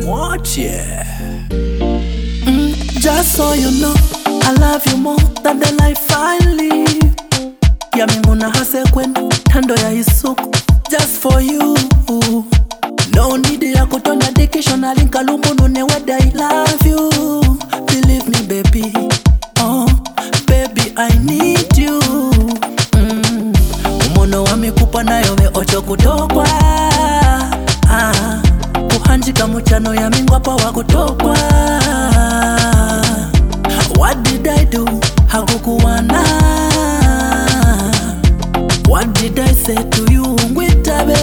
Watch yeah. Just so you know, I love you more than the life I live. Ya minguna hase kwenda tando ya isuku. Just for you. No need ya kutonda dictionary nkalumbu nune whether I love you. Believe me baby, oh baby I need you. Umono wamikupa nayo we ocho kutokwa. Kuhanjika muchano ya mingwa pa wakutokwa. What did I do? Hakukuwana. What did I say to you? Ngwitabe.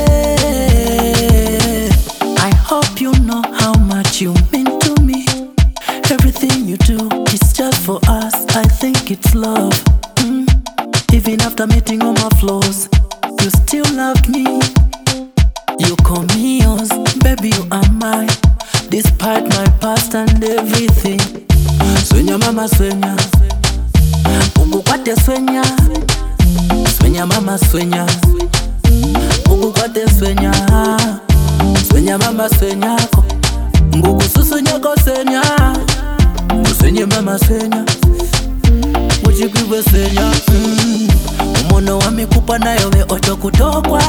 I hope you know how much you mean to me. Everything you do is just for us. I think it's love. Even after meeting all my flaws, you still loved me. You call me yours, baby you are mine. Despite my past and everything. Swenya mama swenya, ugukwate swenya. Swenya mama swenya, ugukwate swenya. Swenya mama swenyako, ngugu susu nyako swenya. Swenye mama swenya, ujigwiwe swenya. Umono wamikupa nayo we ocho kutokwa.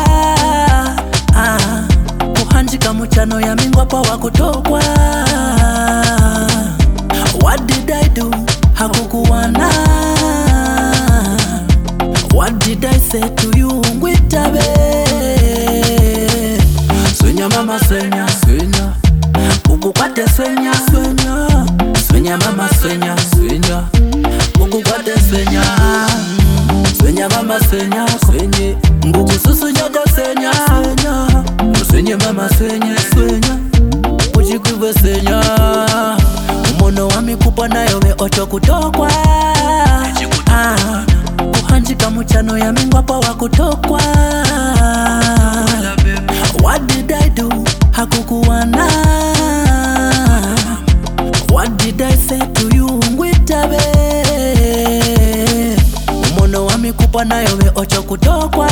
Kuhanjika muchano ya mingwa pa wakutokwa. What did I do? Hakukuwana. What did I say to you? Ngwitabe. Swenya mama swenya, swenya. Ugukwate swenya, swenya. Swenya mama swenya, swenya. Ugukwate swenya. Swenya mama swenya, swenya. Ngugu susu nyako swenya, swenya. Swenya mama swenya, swenya. Ujigwiwe swenya. Umono wamikupa nayo we ocho kutokwa. Kuhanjika muchano ya mingwa pa wakutokwa. What did I do? Hakukuwana. What did I say to you? Ngwitabe. Umono wamikupa nayo we ocho kutokwa.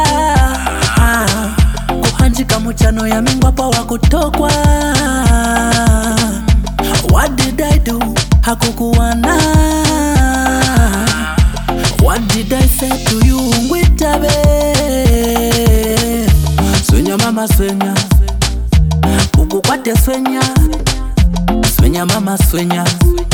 Kuhanjika muchano ya mingwa pa wakutokwa. What did I do? Hakukuwana. What did I say to you? Ngwitabe. Swenya mama swenya, ugukwate swenya. Swenya mama swenya.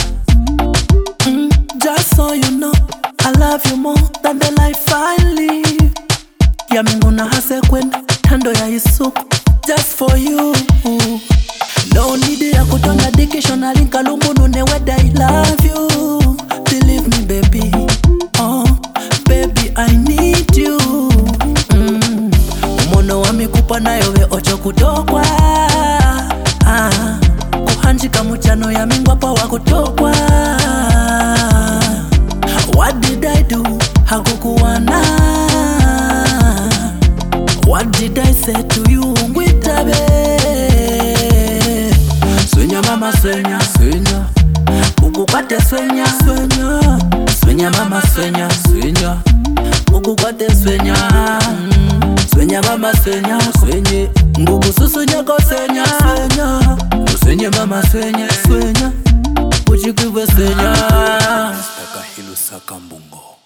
Just so you know, I love you more than the life I live. Ya minguna hase kwenda tando ya isuku. Just for you. No need ya kutonda dictionary nkalumbu nune whether I love you. Believe me baby, oh baby I need you. Umono wamikupa nayo we ocho kutokwa. Kuhanjika muchano ya mingwa pa wakutokwa. What did I do? Hakukuwana. What did I say to you? Ngwitabe. Swenya mama swenya, swenya. Ugukwate swenya, swenya. Swenya mama swenya, swenya. Ugukwate swenya. Swenya mama swenya, swenya. Ngugu susu nyako swenya, swenya. Swenya mama swenya, swenya. Ujigwiwe swenya. Saka Hilu Saka Mbungo.